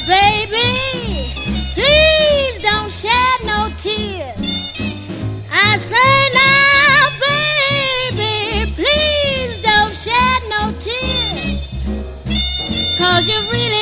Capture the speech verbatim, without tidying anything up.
baby, please don't shed no tears. I say now, baby, please don't shed no tears. 'Cause you really